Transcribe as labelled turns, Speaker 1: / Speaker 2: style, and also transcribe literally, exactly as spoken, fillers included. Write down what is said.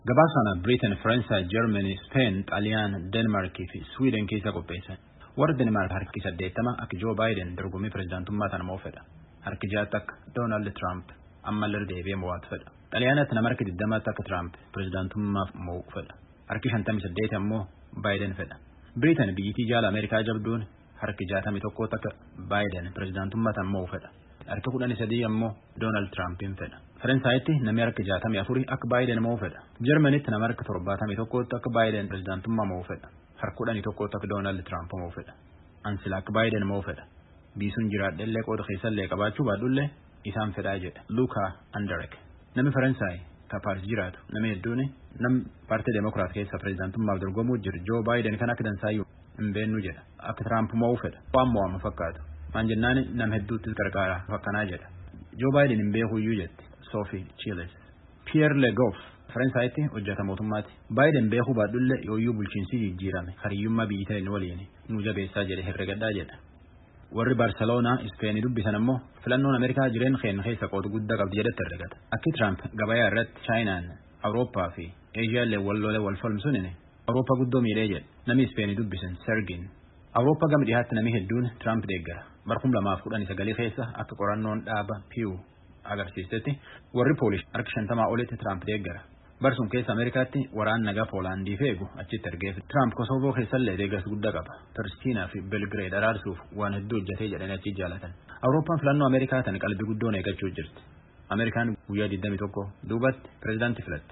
Speaker 1: Gabaasana Britain, France, Germany, Spain, Xaaliyan, Denmark fi Sweden keessa qopheessan. Warra Denmark harki saddeettama akka Joe Biden dorgommii pirezidaantummaa tana moo fedha. Harki ja'a akka Donald Trump amma illee deebi'ee mo'atu fedha. Xaaliyaanatti nama harki digdama akka Trump pirezidaantummaaf mo'u fedha. Harki shantamii saddeet ammoo Biden fedha. Britain biyyittii jaala Ameerikaa jabduun harki jaatamii tokko akka Biden pirezidaantummaa tana mo'u fedha. Harki kudhanii sadii ammoo Donald Trumpin fedha. Faransaaytti namni harki jaatamii afurii akka Biden mo'u fedha. Jarmanitti nama harki torbaatamii tokko akka Biden pirezidaantummaa mo'u fedha. Harki kudhanii tokko akka Donald Trump mo'u fedha. Ansila akka Biden mo'u fedha. Biisuun jiraadhellee qooda keessallee qabaachuu baadhullee isaan fedhaa jedha. Luka Anderek. Namni Faransaay ka Paaris jiraatu namni hedduun nam paartii Demokiraat keessa pirezidaantummaaf dorgomuu jiru Joe Biden kan akka dansaayyuu hin beennu jedha. Akka Trump mo'u fedha. Waan mo'amu fakkaatu. Maan jennaan nam hedduutti gargaara fakkanaa jedha. Joe Biden hin beekuyyuu jetti. Sophie Chiles. Pierre Le Goff. Faransaaytti hojjeta mootummaati. Biden beekuu baadhulle yooyyuu bulchiinsi jijjiirame hariyyummaa biyyitaa inni waliin nu jabeessaa jedhe herregadhaa jedha. Warri Barcelona Spain dubbisan ammoo filannoon Ameerikaa jireen keen keessa qooda guddaa qabdi jedhetti herregata. Akki Trump gabayaa irratti Chaayinaan, Awurooppaa fi Eeshiyaallee walloolee wal falmsuun Awurooppaa guddoo miidhee jedhe. Namni Spain dubbisan Sergin. Awurooppaa gama dhiyaatti namni hedduun Trump deeggara. Barkum lamaaf kudhanii sagalee keessa akka qorannoon dhaaba Pew agarsiisetti warri Poolish harki shantamaa olitti Trump deeggara. Barsuun keessa Ameerikaatti waraan nagaa Poolaandii feegu achitti ergeef. Trump Kosovo keessallee deeggarsa guddaa qaba. Pristina fi Belgrade araarsuuf waan hedduu hojjetee jedhanii achi jaalatan. Awurooppaan filannoo Ameerikaa tan qalbii guddoon eeggachuu jirti. Ameerikaan guyyaa digdamii tokko duubatti pirezidaantii filatte.